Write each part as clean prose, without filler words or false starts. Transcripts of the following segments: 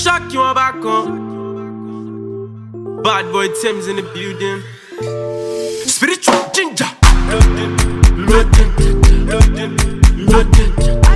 shock you on back on. Bad boy Thames in the building. Spiritual ginger. Loading, loading, loading, loading.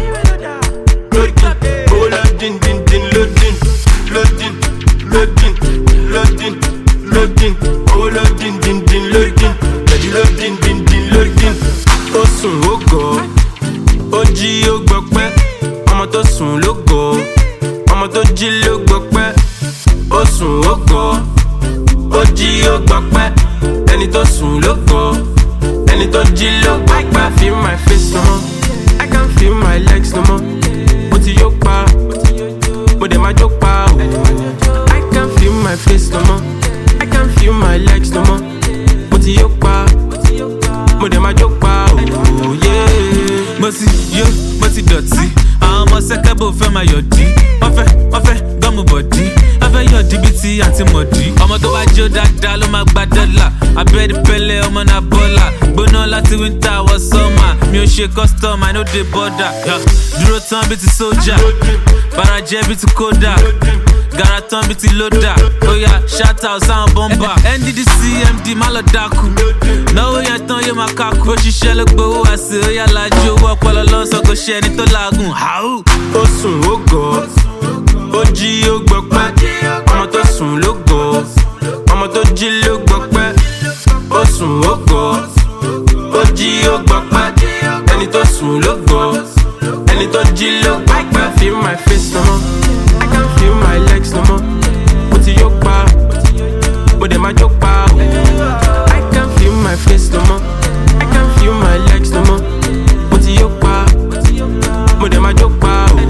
Oh, loading, din, din, loading, loading, loading, loading, loading. Oh, loading, din, din, loading, loading, din, din, loading. Ó sùn ó gọ̀, ó jí ó gbọpẹ́. Ọmọ tó sùn ló gọ̀, ọmọ tó jí ló gbọpẹ́. Ó sùn ó gọ̀, ó jí ó gbọpẹ́. Ẹni tó sùn ló gọ̀, ẹni tó jí ló gbọpẹ́. Feel my face no more, I can't feel my legs no more. Mo ti yó pa, mo dẹ̀ máa jó pa o. I can't feel my face no more, I can't feel my legs no more. Mo ti yó pa, mo dẹ̀ máa jó pa o. Mo ti yó, mo ti dọ̀tí. Àwọn ọmọ sẹ́kẹ́bù fẹ́ máa yọ̀dí. Wọ́n fẹ́ gọ́mù bọ̀dí. Wọ́n fẹ́ yọ̀dí bíi ti àti mọ̀dí. Ọmọ tó bá jó dáadáa ló máa gba dọ́là. Abẹ́rẹ́ pẹ́lẹ́ ọmọ náà bọ́là. Gbóná láti winter wọ sọ́mà. Mi ò ṣe custom, I no dey border. Dúró tán bíi ti sójà. Farajẹ́ bíi ti kódà. Gara tán bíi ti lódà. Oya shout out sáwọn bọ́mbà. NDDC MD má lọ dákú. Náwó yẹn tán yóò máa kákú. Ó ṣiṣẹ́ ló gbowó àṣẹ. Oya lajú owó ọpọlọ lọ́sọ̀ kò ṣe ẹni tó làágùn. Ó sùn ó gọ̀, ó jí ó gbọpẹ́. Ọmọ tó sùn ló gọ̀, ọmọ tó jí ló gbọpẹ́. Ó sùn ó gọ̀, ó jí ó gbọpẹ́. Ẹni tó sùn ló gọ̀, ẹni tó jí ló gbọpẹ́. Feel my face no more, I can't feel my legs no more. Mo ti yó pa, mo dẹ̀ máa jó pa o. I can't feel my face no more, I can't feel my legs no more. Mo ti yó pa, mo dẹ̀ máa jó pa o.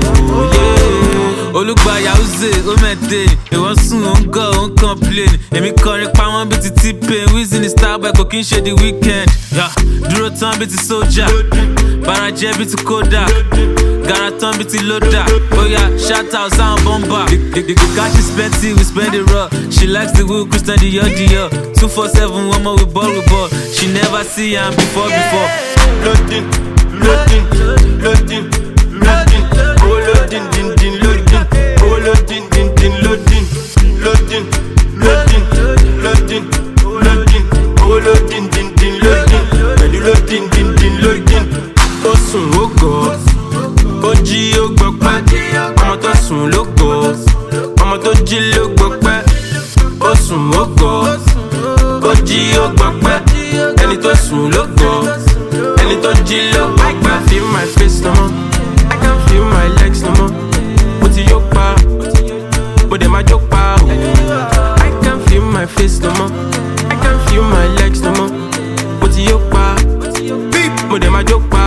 Olùgbàyà Uze, ó mẹ́tẹ̀, ìwọ́n sùn ó ń gọ̀ ó ń complain. Èmi kọrin pa wọ́n bí ti T-Pain, Wizzy ní Starboy kò kí n ṣe the weekend. Dúró tán bí ti sójà, Farajẹ́ bí ti kódà, Gara tán bí ti lódà. Oya shout out sáwọn bọ́mbà. The cash is plenty, we spend it raw. She likes the wheel, Christian Dior. 247, one more with ball. She never see am before. Loading, loading, loading, loading. Oh loading, din, din, loading. Oh loading, din, din, loading. Loading, loading, loading, loading. Oh loading, din, din, loading. Loading, din, din, loading. Ó sùn ó gọ̀, ó jí ó gbọpẹ́. Ọmọ tó sùn ló gọ̀, ọmọ tó jí ló gbọpẹ́. Ó sùn ó gọ̀, ó jí ó gbọpẹ́. Ẹni tó sùn ló gọ̀, ẹni tó jí ló gbọpẹ́. Feel my face no more, I can't feel my legs no more. Mo ti yó pa, mo dẹ̀ máa jó pa o. I can't feel my face no more, I can't feel my legs no more. Mo ti yó pa, mo dẹ̀ máa jó pa.